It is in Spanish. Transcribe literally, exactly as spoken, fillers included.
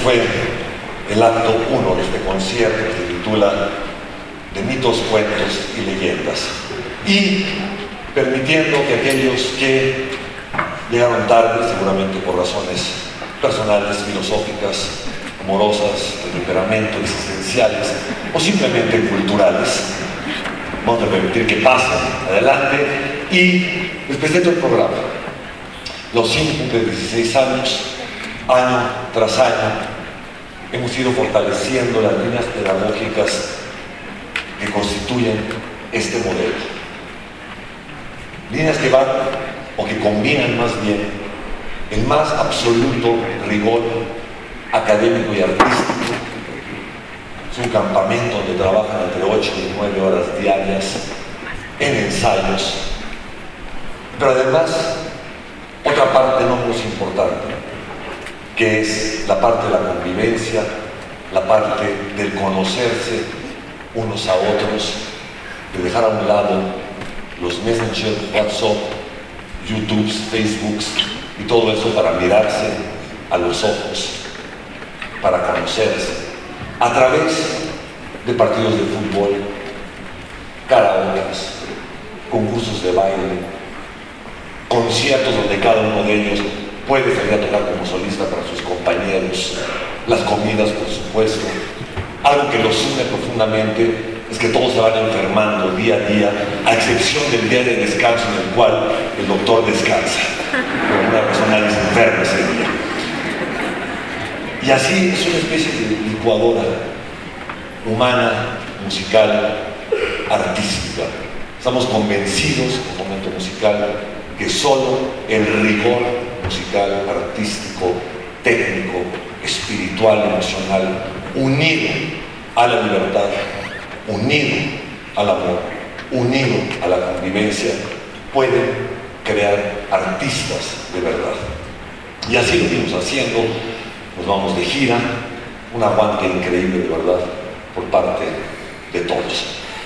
fue el acto uno de este concierto que se titula De mitos, cuentos y leyendas. Y permitiendo que aquellos que llegaron tarde, seguramente por razones personales, filosóficas, amorosas, de temperamento, existenciales o simplemente culturales, vamos a permitir que pasen adelante y les presento el programa. Los cinco de dieciséis años, año tras año, hemos ido fortaleciendo las líneas pedagógicas que constituyen este modelo. Líneas que van, o que combinan más bien, el más absoluto rigor académico y artístico. Es un campamento donde trabajan entre ocho y nueve horas diarias en ensayos, pero además otra parte no menos importante, que es la parte de la convivencia, la parte del conocerse unos a otros, de dejar a un lado los Messenger, WhatsApp, YouTube, Facebook y todo eso para mirarse a los ojos, para conocerse, a través de partidos de fútbol, karaokes, concursos de baile, conciertos donde cada uno de ellos puede salir a tocar como solista para sus compañeros, las comidas, por supuesto. Algo que los une profundamente es que todos se van enfermando día a día, a excepción del día de descanso en el cual el doctor descansa. Por alguna razón nadie se enferma ese día. Y así es una especie de licuadora humana, musical, artística. Estamos convencidos, como momento musical, que solo el rigor musical, artístico, técnico, espiritual, emocional, unido a la libertad, unido al amor, unido a la convivencia, pueden crear artistas de verdad. Y así lo fuimos haciendo. Nos vamos de gira, un aguante increíble de verdad por parte de todos.